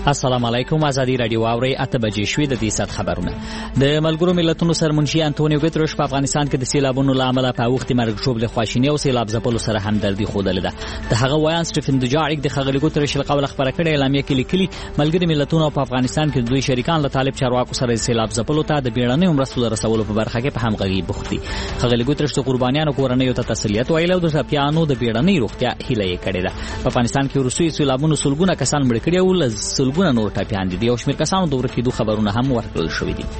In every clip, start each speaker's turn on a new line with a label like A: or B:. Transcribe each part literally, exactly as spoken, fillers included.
A: السلام علیکم. ازادي رادیو اوري اته بجې شوې د دې سات خبرونه. د ملګرو ملتونو سرمنشي انټونیو ګوتریش په افغانستان کې د سیلابونو لامل په وخت مرګ شوبله خواشینی او سیلاب ځپلو سره همدردي خوده لیده. د هغه ویان سټیفن دجاریک د خغلی ګوتریش له قبل خبره کړې اعلامیه کې لیکلي ملګري ملتونو په افغانستان کې دوی شریکان له طالب چارواکو سره سیلاب ځپلو ته د بیړنۍ مرستو رسولو په برخه کې په همغږي بوختي. خغلی ګوتریش د قربانیانو کورنۍ ته تسلیت ویلو د ټاپیانو د بیړنۍ روغتیا هیله یې کړې ده. په افغانستان کې روسي سیلابونو سلګونه کسان مړ کړي او سلګونه نور ټاپیان دي او شمیر کسانو د ورکېدو خبرونه هم ورکړل شوې دي.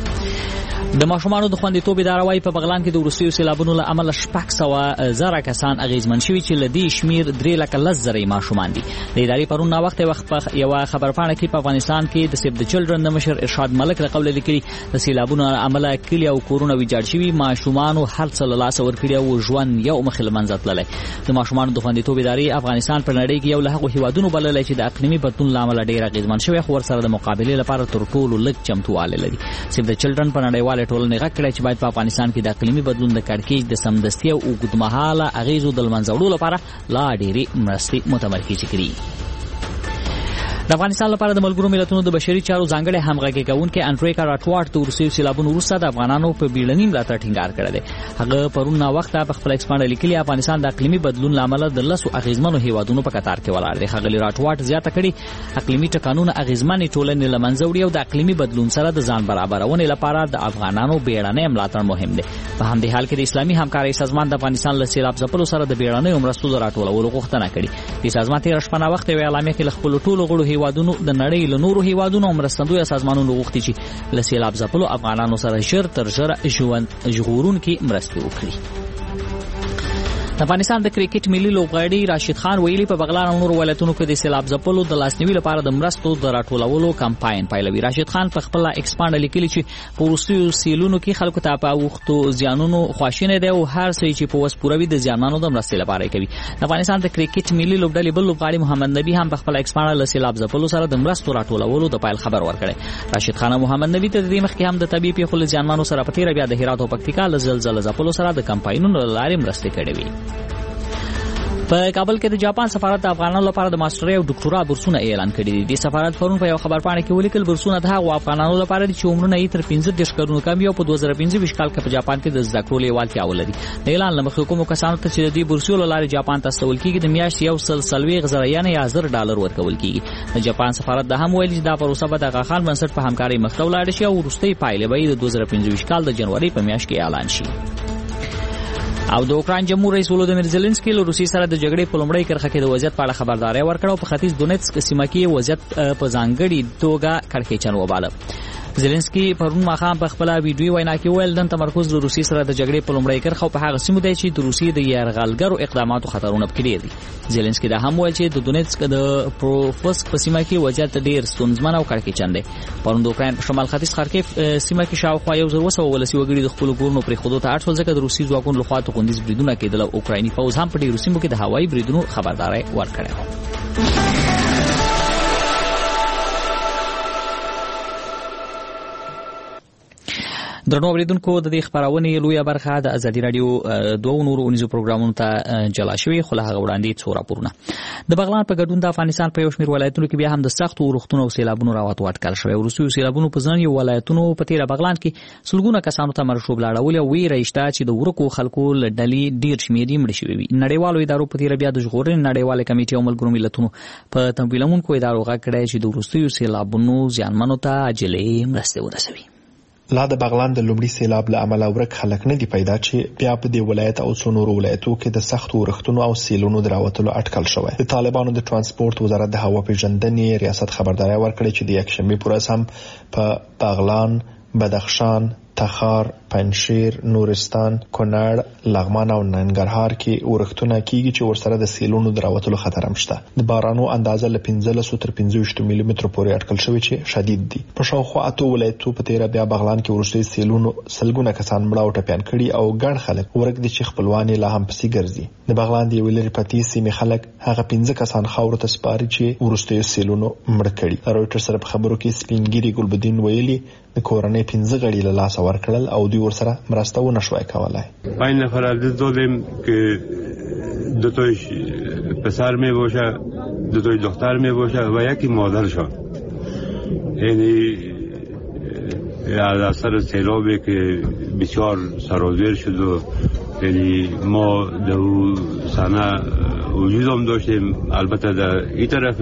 A: د ماشومانو د خوندیتوب اداره وايي په بغلان کې د روسي سیلابونو له امله شپږ سوه زره کسان اغیزمن شوي چې له دې شمیر درې لکه لس زره ماشومان دي. د ادارې پرون نا وخت وخت یو خبرپاڼه کې په افغانستان کې د سیب د چلډرن د مشر ارشاد ملک له قبل لیکلي د سیلابونو له امله کلی او کورونه ویجاړ شوي، ماشومانو هر څه له لاسه ورکړي او ژوند یو مخ له منځه تللی. د ماشومانو د خوندیتوب ادارې افغانستان په نړۍ کې یو له هغو هیوادونو بللی چې د اقلیمي بدلون له امله ډېر اغیزمن شوی خو ورسره د مقابلې لپاره تر ټولو لږ چمتووالی لري. سیب د چلډرن په نړیواله ټولنې غږ کړی چې باید په افغانستان کې د اقلیمي بدلون د کړکېچ د سمدستي او اوږدمهاله اغیزو د له منځه وړلو لپاره لا ډېرې مرستې متمرکزې کړي. د افغانستان لپاره د ملګرو ملتونو د بشري چارو ځانګړي همغږي کوونکي انډریکا راټوارټ د روسي سیلابونو وروسته د افغانانو په بیړني ملاتړ ټینګار کړی دی. هغه پرون نا وخته په خپل ایکسپانډ لیکلي افغانستان د اقلیمي بدلون لامل د لسو اغیزمنو هیوادونو په قطار کې ولاړ دی. هغه راټوارټ زیاته کړي اقلیمي ټکانونه اغیزمنې ټولنې له منځه وړي او د اقلیمي بدلون سره د ځان برابرونې لپاره د افغانانو بیړني ملاتړ مهم دی. په همدې حال کې د اسلامي همکارۍ سازمان د افغانستان له سیلاب ځپلو سره د بیړني مرستو د راټولولو غوښتنه کړې. د سازمان تیر شپه نا وخت یو اعلامیه کې خپل ټولو غړو هیوادونو د نړۍ له نورو هیوادونو مرستندوی سازمانونو غوښتي چې له سیلاب ځپلو افغانانو سره ژر تر ژره ژوند ژغورونکي مرستې وکړي. افغانستان د کرکټ ملي لوبغاړي راشد خان ویلي په بغلان او نورو ولایتونو کې د سیلاب ځپلو د لاسنیوي لپاره د مرستو د راټولولو کمپاین پیلوي. راشد خان په خپل ایکسپانډ لیکلي چې په روسي سیلونو کې خلکو ته په وختو زیانونو خواشینه دي او هر څه چې په وس پوروي د زیانانو د مرستې لپاره کوي. افغانستان د کرکټ ملي لوبډلې بل لوبغاړي محمد نبی هم په خپل ایکسپانډ له سیلاب ځپلو سره د مرستو راټولولو د پایل خبر ورکړي. راشد خان محمد نبی ته د دې مخکې هم د طبيعي پیښو زیانمنو سره په تیر بیا د هرات او پکتیکا له زلزلې ځپلو سره د کمپاینونو لارې مرستې کړې وي. په کابل کې د جاپان سفارت د افغانانو لپاره د ماسترۍ او ډاکټورا بورسونه اعلان کړي دي. د سفارت پرون په یو خبرپاڼه کې ولیکل بورسونه د هغو افغانانو لپاره دي چې عمرونه یې تر پنځه دېرش کلونو کم وي او په دوه زره پنځه ویشت کال کې په جاپان کې د زده کړو لیوالتیا ولري. د اعلان له مخې کومو کسانو ته چې د دې بورسیو له لارې جاپان ته استول کېږي د میاشتې یو سل څلوېښت زره یعنې یا زر ډالر ورکول کېږي. د جاپان سفارت د هم ویل چې دا پروسه به د غاخان بنسټ په همکارۍ مخ ته ولاړ شي او وروستۍ پایلې به د دوه زره پنځه ویشت کال د جنوري په میاشت کې اعلان شي. او د اوکراین جمهور رئیس ولودیمیر زيلنسکي له روسي سره د جګړې په لومړۍ کرښه کې د وضعیت په اړه خبرداري ورکړه او په ختیځ دونیتسک سیمه کې وضعیت په ځانګړي توګه کړکېچن وباله. زيلنسکي پرون ماښام په خپل ویډیو وینا کې ویل د تمرکز د روسي سره د جګړې په لومړۍ کرښه په هغه سیمه دی چې د روسي د یرغلګرو اقداماتو خطرونه پکې دي. زيلنسکي دا هم ویل چې د دونیتسک د پروفسک په سیمه کې وضعیت ډېر ستونزمن او کړکېچن دی. پرون د اوکراین په شمال ختیځ خارکیف سیمه کې شاوخوا یو زر اوه سوه ولسي وګړي د خپل کورونو پرې خودو ته اړ شول ځکه د روسي ځواکونو لخوا توغندیز بریدونه کېدل او اوکرایني فوز هم په ډېرو سیمو کې د هوایي بریدونو خبرداري ورکړې وه. درنو اوریدونکو د دې خبرونې لویه برخه د ازادي رادیو دوه نورو اونیزو پروګرامونو ته جلا شوې خو له هغه وړاندې څو راپورونه. د بغلان په ګډون د افغانستان په یو شمېر ولایتونو کې بیا هم د سختو اورښتونو او سیلابونو راوتو اټکل شوی. وروستیو سیلابونو په ځینو ولایتونو په تیره بغلان کې سلګونه کسانو ته مرشوب لاړولې او ویره شته چې د ورکو خلکو له ډلې ډېر شمېر یې مړه شوي وي. نړیوالو ادارو په تیره بیا د ژغورنې نړیوالې کمیټې او ملګرو ملتونو په تمویلونکو ادارو غږ کړی چې د وروستیو سیلابونو زیانمنو ته عاجلې مرستې ورسوي.
B: لا د بغلان د لومړي سیلاب له امله ورک خلک نه دي پیدا چې بیا په دې ولایت او څو نورو ولایتو کې د سختو اورښتونو او سیلونو د راوتلو اټکل شوی. د طالبانو د ترانسپورت وزارت د هوا پیژندنې ریاست خبرداري ورکړې چې د یکشنبه پر ورځ هم په بغلان، بدخشان، تخار، پنجشیر، نورستان، کونړ، لغمان او ننګرهار کې اورښتونه کیږي چې ورسره د سیلونو دراوتلو خطر هم شته. د بارانو اندازه له پنځلس تر پنځه ویشت ملي متر پورې اټکل شوی چې شدید دي. په شاوخوا اته ولایتو په تیر بیا بغلان کې ورسته سیلونو سلګونه کسان مړه او ټپيان کړي او ګڼ خلک ورګ دي چې خپلوان لا هم پسې ګرځي. د بغلان دی ویلر پتی سیمه خلک هغه پنځه کسان خاور ته سپاري چې ورسته سیلونو مړ کړي. رويټر سره په خبرو کې سپینګيري ګلبدین ویلي د کورنۍ پنځه غړي له لاس ورکړل او دوی ورسره مرسته و نشوای کولای.
C: پنج نفر عزیز دادیم که دوتایش پسر می باشه، دوتای دختر می باشه و یکی مادرشان. یعنی از اثر سیلابی که بسیار سرازیر شد و یعنی ما در اون سنه وجود هم داشتیم. البته در این طرف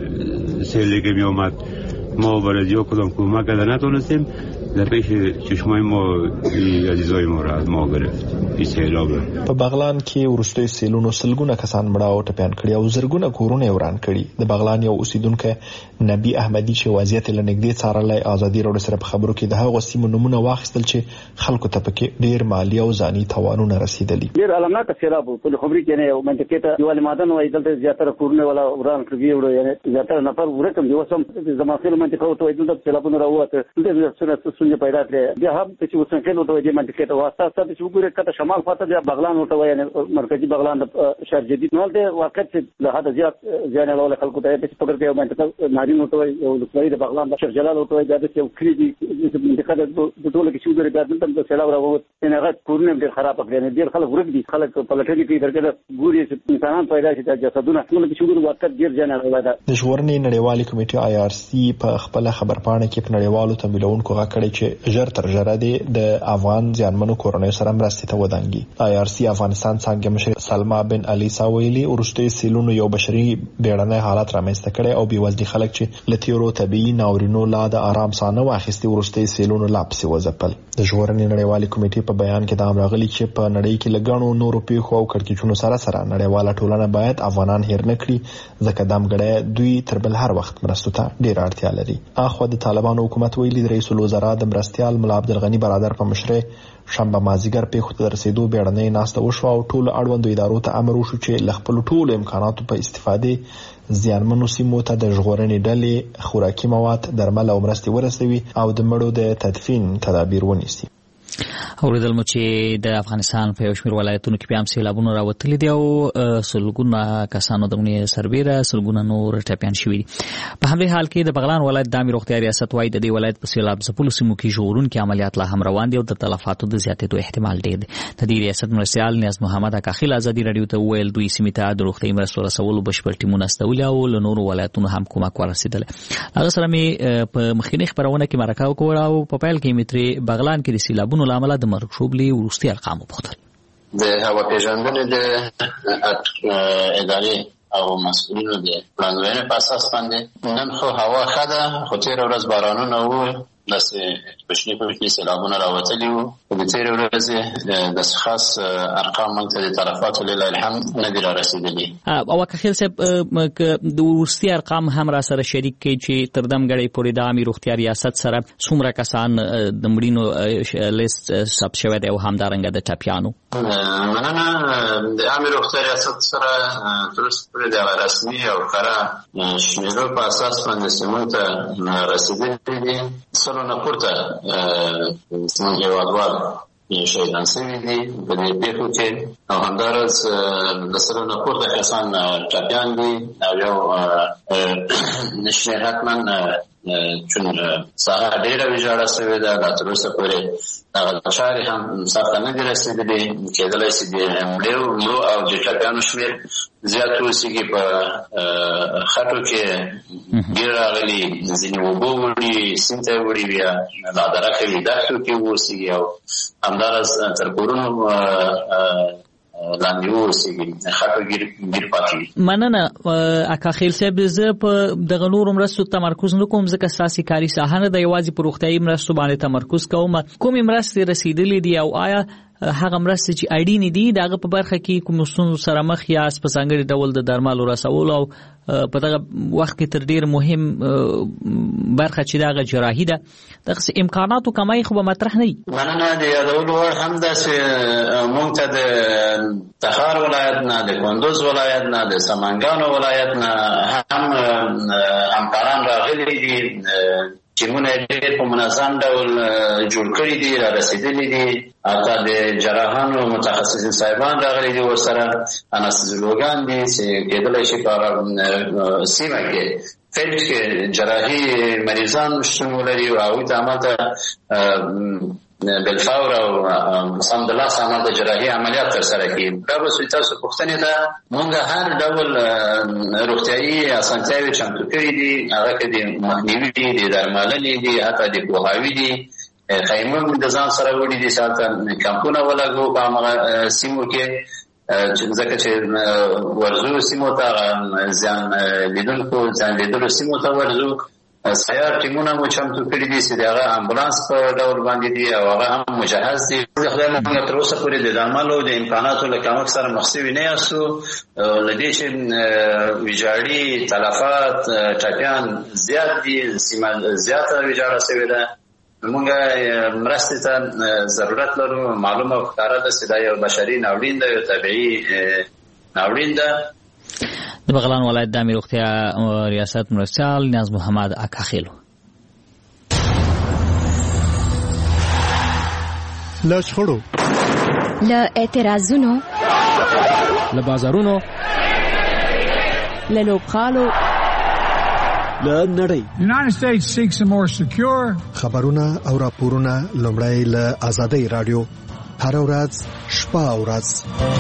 C: سیلی که می آمد ما برای جا کدام کمک کرده نتونستیم. در پیش چشمای ما عزیزای ما را از ما گرفت این سیلاب.
B: په بغلان کې ورستوي سیلونو سلګونه کسان مړه او ټپيان کړي او زرګونه کورونه وران کړي. د بغلان یو اوسیدونکو نبی احمدی چې وضعیت لنګدي څارلای ازادي راډیو سره په خبرو کې د هغو سیمو نمونه واخیستل چې خلکو ته پکې ډیر مالی او ځاني تاوانونه رسیدلي.
D: ډیر علامات سیلاب په خبري کې نه یو منطقه ته دیوال مادن وای دلته زیاتره کورونه ولا وران کړي وړو یعنی زیاتره نفر ورکم دی وسم زماخیل منطقه ته دلته سیلابونه راوته دلته سره څه پیدا کړي بیا هم چې وسنکل وته دې منطقه ته واسطه ستاسو چې وګورئ کته شمال خواته بیا بغلان وته وای مرکزی بغلان شهر جدید نو د وخت له حد زیات ځان له خلکو ته په پکړ کې منطقه نارین وته وای یو لوی د بغلان د شهر جلال وته وای د یو کلی دی منطقه د ټوله کې چې وګورئ دا دلته د سیلاب راووت نه هغه کورونه ډیر خراب کړي ډیر خلک ورګ دي خلک په لټه کې درګه ګوري چې انسانان پیدا شي د جسدونه ټول کې وګورئ وخت ډیر ځان راوړل.
B: د ژغورنې نړیوالې کمیټې آی آر سی په خپل خبرپاڼه کې په نړیوالو تمویلونکو غاکړي چې ژر تر ژره د افغان ځانمنو کورنۍ سره مرستې ته ودانګي. آی آر سی افغانستان څنګه مشر سلما بن علي ساویلی ورستوي سیلونو یو بشري بیړنۍ حالت رامنځته کړي او بيوزلي خلک چې لتیرو طبيعي ناورینو لا د آرام سانه واخیستي ورستوي سیلونو لاپسې وځپل. د ژغورنې نړیوالې کمیټې په بیان کې دا هم راغلي چې په نړۍ کې لګڼو نورو پیښو او کړکېچونو سره سره نړیواله ټولنه باید افغانان هیر نه کړي ځکه دمګړی دوی تر بل هر وخت مرستو ته ډیر اړتیا لري. اخو د طالبانو حکومت ویلي د رئیس الوزرا د مرستيال ملا عبدالغنی برادر په مشرۍ شنبه مازیګر پیښو ته رسیدو بیړنۍ ناسته وشو او ټول اړوندو ادارو ته امر وشو چې له خپل ټولو امکاناتو په استفادې زیانمنو سیمو ته د ژغورنې ډلې خوراکي مواد درمل او مرستې ورسوي او د مړو د تدفین تدابیر ونیسي.
A: اوریدل مو چې د افغانستان په یو شمېر ولایتونو کې بیا هم سیلابونه راوتلي دي او سلګونه کسانو دغه سربیره سلګونه نور ټپيان شوي دي. په همدې حال کې د بغلان ولایت د امیر روغتیا ریاست وايي د دې ولایت په سیلاب ځپلو سیمو کې ژغورونکي عملیات لا هم روان دي او د تلفاتو د زیاتېدو احتمال ډېر دی. د دې ریاست مرستیال نیاز محمد اکاخیل ازادي راډیو ته وویل دوی سیمې ته د روغتیايي مرستو رسولو بشپړ ټیمونه استولي او له نورو ولایتونو هم کومک ورسېدلی. هغه سره مې په مخکینۍ خپرونه کې مرکه وکړه او په پیل کې مې ترې بغلان کې د سیلابونو له امله د مرګ شوبلې وروستي ارقام وپوښتل.
E: د هوا پیژندنې د ادارې او مسؤلینو د پلانګرۍ په اساس باندې نن خو هوا ښه ده خو تېره ورځ بارانونه وو داسې بشني په کې سیلابونه راوتلي وو. د تېرې ورځې داسې خاص ارقام موږ ته د تلفاتو لله الحمد نه دي رارسېدلي.
A: او اکاخیل صاحب د وروستي ارقام هم را سره شریک کړي چې تر دمګړۍ پورې د عامې روغتیا ریاست سره څومره کسان د مړینو لیست ثبت شوی دی او همدارنګه د ټپیانو.
E: مننه. د عامې روغتیا ریاست سره تر اوسه پورې د رسمي او ښکاره شمېرو په اساس باندې موږ ته رسېدلي دي سلو نه پورته زموږ هېوادوال شهیدان شوي دي په دې پیښو کې او همداراز د سلو نه پورته کسان ټپیان دي او یو شمېر حتما چون ساحه ډېره ویجاړه شوې ده لا تر اوسه پورې هغه چارې هم سخته نه دي رسېدلې. کېدلی شي د مړو او د ټپیانو شمېر زیات اوسېږي. په خټو کې ډېر راغلي ځینې اوبه وړي سیند ته وړي بیا لادرکه وي دښتو کې اوسېږي او همداراز تر کورونو لاندې اوسېږي خټو ګیر پاتې وي.
A: مننه اکاخیل صاحب. زه په دغه نورو مرستو تمرکز نه کوم ځکه ستاسې کاري ساحه نه ده یوازې په روغتیايي مرستو باندې تمرکز کوم. کومې مرستې رسېدلې دي او آیا هغه مرستې چې اړینې دي د هغه په برخه کې کوم ستونزو سره مخ یاست په ځانګړي ډول د درملو رسولو او په دغه وخت کې تر ډېر مهم برخه چې دغه جراحي ده دغه امکاناتو کمای خو به مطرح نه وي.
E: مننه. د یادولو وړ هم داسې موږ ته د تخار ولایت نه د کندوز ولایت نه د سمنګانو ولایت نه هم همکاران راغلي دي. ټیمونه ډېر په منظم ډول جوړ کړي دي را رسېدلي دي. حتی د جراحانو متخصصین صاحبان راغلي دي ورسره انستیزیولوګان دي چې کېدلی شي په سیمه کې فیلډ کې جراحي مریضان شتون ولري او هغوی ته همالته بالفور او سم د لاس عمل د جراحي عملیات ترسره کړي. دا به تاسو پوښتنې ته موږ هر ډول روغتیايي اسانتیاوې چمتو کړي دي، هغه کې د مخنیوي دي، د درملنې دي، حتی د پوهاوي دي. خیمه د ځان سره وړي دي، ساته کمپونه ولګو په هغه سیمو کې ځکه چې ورزو سیمو ته ځان لیدونکو ځان لیدلو سیمو ته ورزو. سیار ټیمونه مو چمتو کړي دي چې هغه امبولانس په ډول باندې دي او هغه هم مجهز دي. خدای موږ تر اوسه پورې د درملو د امکاناتو له کمښت سره مخ شوي نه یاستو. له دې چې ویجاړي تلفات ټپیان زیات دي، سیمه زیاته ویجاړه شوې ده. موږ مرستې ته ضرورت لرو. معلومه او ښکاره ده چې دا یو بشري ناورین ده، یو طبیعي ناورین ده.
A: د بغلان ولایت د امیر روغتیا ریاست مرستیال نیاز محمد اکاخیلو.
F: له شخړو،
G: له اعتراضونو،
F: له بازارونو،
G: له لوبغالو،
F: له نړۍ.
H: United States seeks a more secure.
F: خبرونه او راپورونه لومړی له آزادۍ رادیو هر ورځ شپه او ورځ.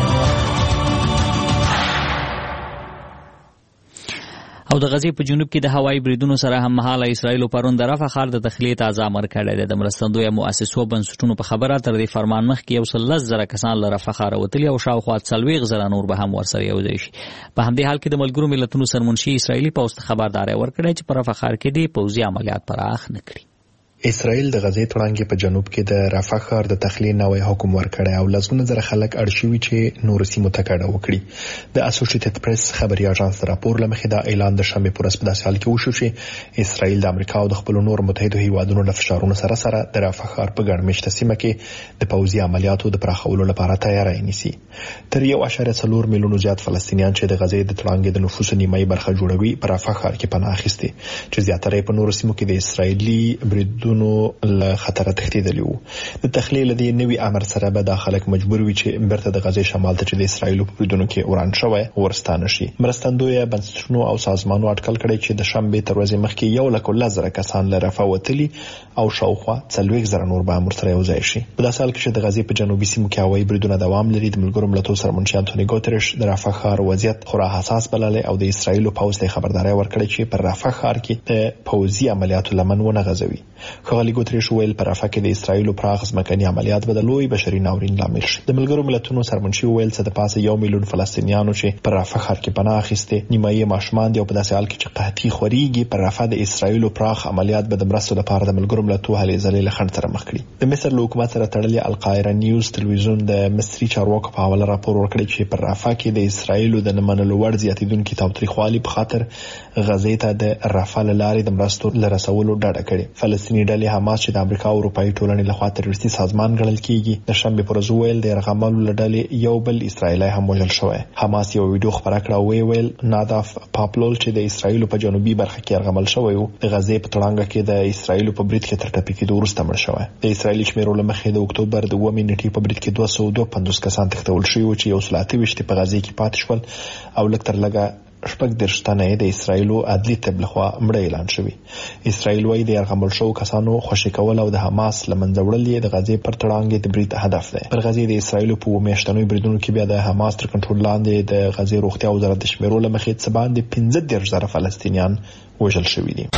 A: او د غزې په جنوب کې د هوایي بریدونو سره هم مهاله اسرائیل پرون د رفح ښار د تخلیې تازه امر کړی دی. د مرستندویه مؤسسو بنسټونو په خبره تر دې فرمان مخکې یو سل لس زره کسان له رفح ښاره وتلي او شاوخوا څلوېښت زره نور به هم ورسره یوځای شي. په همدې حال کې د ملګرو ملتونو سرمنشي اسرائیلي پوځ ته خبرداری ورکړی چې په رفح ښار کې دې پوځي عملیات پراخ نه کړي.
B: اسرائیل د غزې تړانګې په جنوب کې د رفح ښار د تخلیې نوی حکم ورکړی او لسګونه زره خلک اړ شوي چې نور سیمو ته کډه وکړي. د اسوسییټډ پریس خبري اژانس راپور له مخې دا اعلان د شنبه پر ورځ په داسې حال کې وشو چې اسرائیل د امریکا او د خپل نور متحده هیوادونو له فشارونو سره سره د رفح ښار په ګڼ مېشته سیمه کې د پوځي عملیاتو د پراخولو لپاره تیاری نیسي. تر یو اعشاریه څلور میلیونو زیات فلسطینیان چې د غزې د تړانګې د نفوسو نیمایي برخه جوړوي په رفح ښار کې پناه اخیستي چې زیاتره په نور سیمو کې د اسرائیلي بریدونو خطر تهدیدلی وو. د تخلیل د نوي امر سره به د خلک مجبور وي چې برته د غزې شمال ته چې د اسرایل په بریدونو کې وران شوی ورستانه شي. مرستندوی بنسټونو او سازمانونو اټکل کړي چې د شنبه تر ورځې مخکې یو لک لزر کسان له رفح وتلي او شاوخوا څلوېښت زره نور به مرسته یوځای شي. په داسې حال کې چې د غزې په جنوبي سیمو کې هوایي بریدونه دوام لري، د ملګرو ملتونو سرمنشي انټونی ګوتریش د رفح ښار وضعیت خورا حساس بللی او د اسرایل پوځ ته خبرداري ورکړي چې پر رفح ښار کې د پوځي عملیاتو لمن ونه غځوي. خغلی ګوتریش ویل پر رفح کې د اسرایل پراخ ځمکني عملیات به د لوی بشري ناورین لامل شي. د ملګرو ملتونو سرمنشي ویل چې د پاسه یو میلیون فلسطینیانو چې پر رفح ښار کې پناه اخیسته نیمایي ماشومان دي او په داسې حال کې چې قحطي خوريږي پر رفح د اسرایل پراخ عملیات به د مرستو لپاره د ملګرو ملتونو هلې ځلې له خنډ سره مخ کړي. د مصر له حکومت سره تړلې القاهره نیوز تلویزیون د مصري چارواکو په حواله راپور ورکړی چې پر رفح کې د اسرایل د نمنلو وړ زیاتیدونکو تاوتریخوالي په خاطر غزې ته د رفح لارې د مرستو لرسولو ډاډه کړي. فلسطیني ډلې حماس چې د امریکا او اروپאי ټولنې لخوا تروریستي سازمان ګڼل کیږي د شنبه پر ورځ ویل د رغملو لړلې یو بل اسرایلی هم وژل شوی. حماس یو ویډیو خبره کړه او ویل ناداف پاپلول چې د اسرایل په جنوبي برخه کې رغمل شوی و د غزې په تړانګه کې د اسرایل په برید کې تر ټپي کېدو وروسته مړ شوی. د اسرایلی شمیرو له مخې د اکتوبر د اوومې نیټې په برید کې دوه سوه دوه پنځوس کسان تښتول شوي و چې یو سل اته ویشت په غزې کې پاتې شول او لږ تر لږه شپږ دېرش تنه د اسرایل عدلي طب لخوا مړه اعلان شوي. اسرایل وايي د یرغمل شوو کسانو خوشي کول او د حماس لمنځه وړل د غزې پر تړانګې د برید هدف دی. پر غزې د اسرایل په میاشتنوي بریدونو کې بیا د حماس تر کنټرول لاندې د غزې روغتیا وزارت د شمیرو له مخې څه باندې پنځه دېرش زره فلسطینیان وژل شوي دي.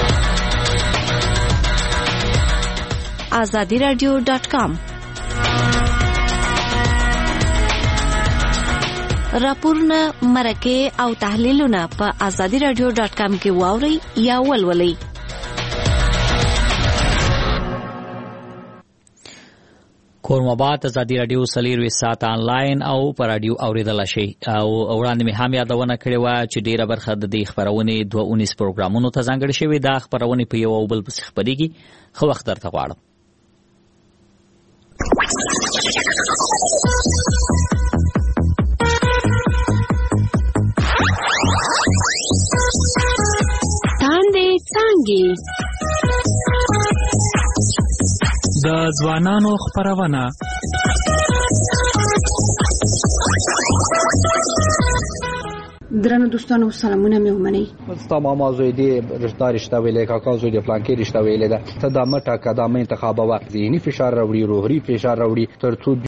G: آزادی رادیو ډاټ کام راپورونه، مرکه او تحلیلونه په آزادی رادیو ډاټ کام کې واورئ یا ولولئ.
A: کورمبات آزادی رادیو سلیروي سات آنلاین او پر رادیو اوریدل شي او وړاندې مې هم یادونه کړې و چې ډیره برخه د دې خبرونه دوه اونیس پروګرامونو ته ځانګړې شوې. دا خبرونه په یو او بل پسې خبرېږي. خو وخت درته غواړم.
I: د ځوانانو خبرونه
J: درنو دوستانو سلامونه مې ومنئ.
K: ستا ماما زوی دې رشته رشته ویلې کاکا زوی دې پلان کې رشته ویلې ده ته دا مټه که دا مې انتخابوه ذهني فشار راوړي روحي فشار راوړي تر څو